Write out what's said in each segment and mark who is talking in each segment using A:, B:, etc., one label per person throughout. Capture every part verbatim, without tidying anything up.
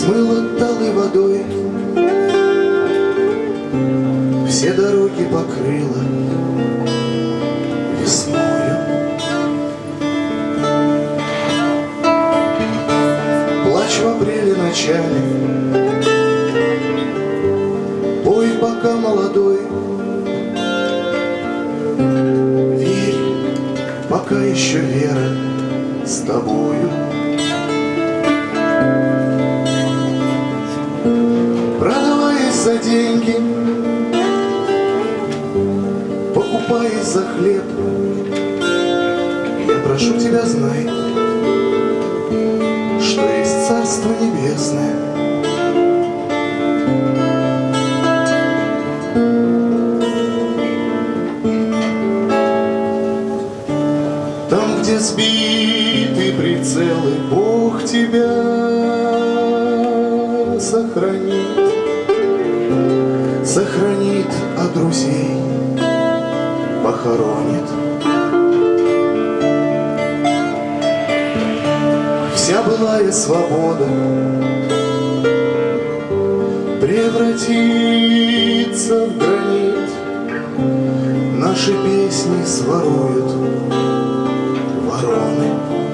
A: смыло талой водой, все дороги покрыло весною. Плачь в апреле начале, пой, пока молодой, верь, пока еще вера с тобою. Продаваясь за деньги, покупаясь за хлеб, я прошу тебя, знай, что есть Царство Небесное. Там, где сбиты прицелы, Бог тебя сохранит, сохранит, а друзей похоронит. Вся былая свобода превратится в гранит, наши песни своруют вороны.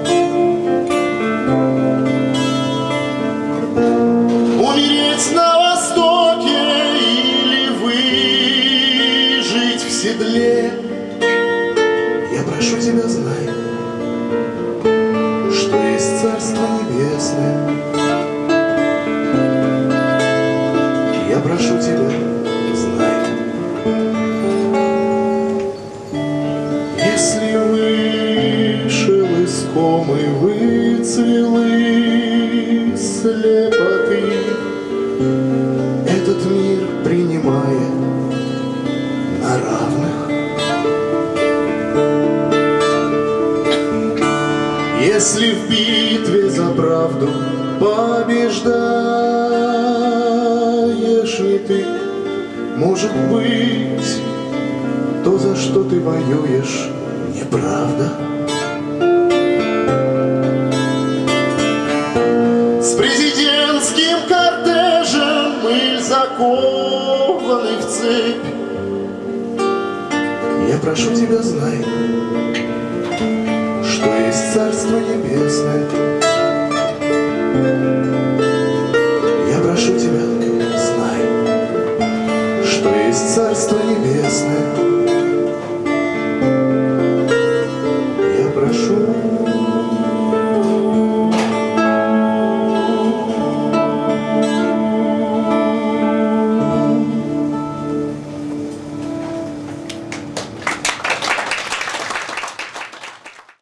A: Умереть на востоке или выжить в седле, я прошу тебя, знай, что есть Царство Небесное. Я прошу тебя, знай, если вышел из комы, выцвел из слепоты, этот мир принимая на равных. Если в битве за правду побеждаешь не ты, может быть, то, за что ты воюешь, неправда. С президентским кортежем мы закованы в цепь. Я прошу тебя, знай, что есть Царство Небесное.